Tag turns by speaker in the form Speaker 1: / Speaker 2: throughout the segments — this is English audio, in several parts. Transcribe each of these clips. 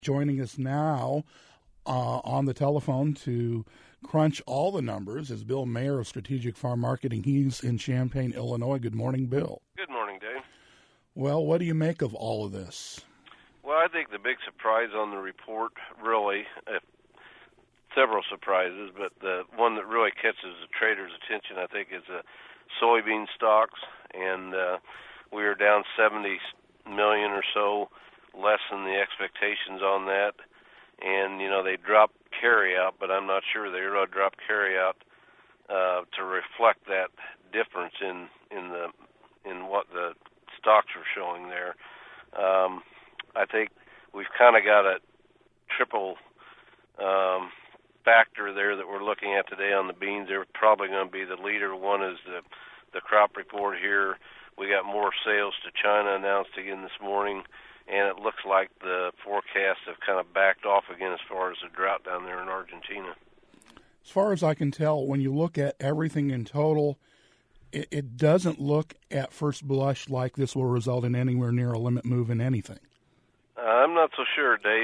Speaker 1: Joining us now on the telephone to crunch all the numbers is Bill Mayer of Strategic Farm Marketing. He's in Champaign, Illinois. Good morning, Bill.
Speaker 2: Good morning, Dave.
Speaker 1: Well, what do you make of all of this?
Speaker 2: Well, I think the big surprise on the report, really, several surprises, but the one that really catches the traders' attention, I think, is the soybean stocks, and we are down 70 million or so, less than the expectations on that. And, they dropped carryout, but I'm not sure they really dropped carryout to reflect that difference in what the stocks are showing there. I think we've kind of got a triple factor there that we're looking at today on the beans. They're probably going to be the leader. One is the crop report here. We got more sales to China announced again this morning, and it looks like the forecasts have kind of backed off again as far as the drought down there in Argentina.
Speaker 1: As far as I can tell, when you look at everything in total, it doesn't look at first blush like this will result in anywhere near a limit move in anything.
Speaker 2: I'm not so sure, Dave.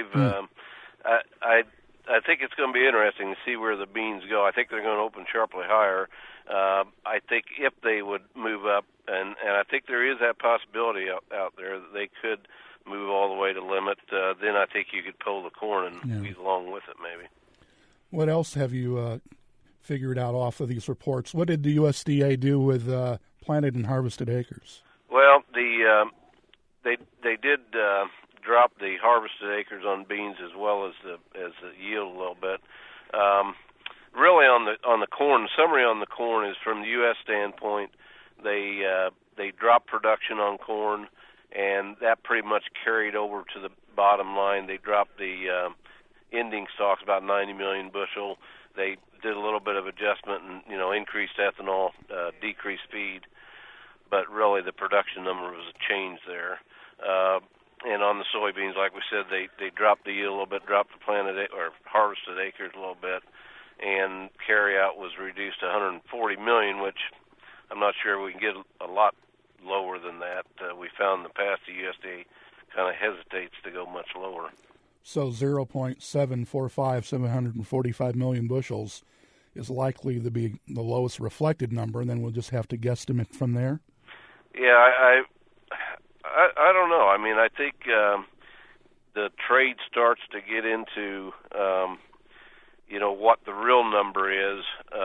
Speaker 2: I think it's going to be interesting to see where the beans go. I think they're going to open sharply higher. I think if they would move up, and I think there is that possibility out there that they could move all the way to limit, then I think you could pull the corn and be along with it maybe. What
Speaker 1: else have you figured out off of these reports? What did the USDA do with planted and harvested acres?
Speaker 2: Well, they did drop the harvested acres on beans as well as the yield a little bit. Really on the corn, the summary on the corn is from the U.S. standpoint, they dropped production on corn, and that pretty much carried over to the bottom line. They dropped the ending stocks about 90 million bushel. They did a little bit of adjustment and increased ethanol, decreased feed, but really the production number was a change there. And on the soybeans, like we said, they dropped the yield a little bit, dropped the planted or harvested acres a little bit, and carryout was reduced to 140 million, which I'm not sure we can get a lot lower than that. We found in the past the USDA kind of hesitates to go much lower.
Speaker 1: So 0.745, 745 million bushels is likely to be the lowest reflected number, and then we'll just have to guesstimate from there?
Speaker 2: Yeah, I don't know. I mean, I think the trade starts to get into, what the real number is.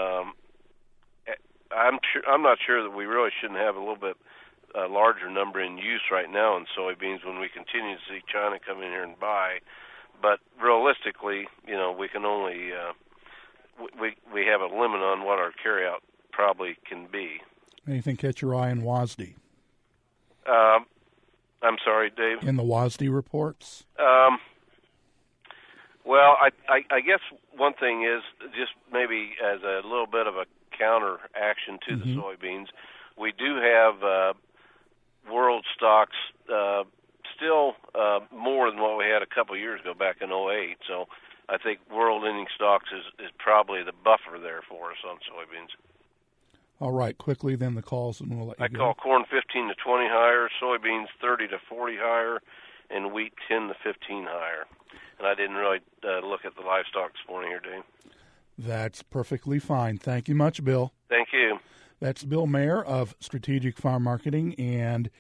Speaker 2: I'm not sure that we really shouldn't have a little bit larger number in use right now in soybeans when we continue to see China come in here and buy. But realistically, we can only we have a limit on what our carryout probably can be.
Speaker 1: Anything catch your eye in WASDE?
Speaker 2: I'm sorry, Dave?
Speaker 1: In the WASDE reports?
Speaker 2: Well, I guess one thing is just maybe as a little bit of a counter action to the soybeans, we do have world stocks still more than what we had a couple of years ago back in 2008. So I think world ending stocks is probably the buffer there for us on soybeans.
Speaker 1: All right, quickly then the calls, and we'll let you go.
Speaker 2: I call corn 15 to 20 higher, soybeans 30 to 40 higher, and wheat 10 to 15 higher. And I didn't really look at the livestock this morning here, Dave.
Speaker 1: That's perfectly fine. Thank you much, Bill.
Speaker 2: Thank you.
Speaker 1: That's Bill Mayer of Strategic Farm Marketing, and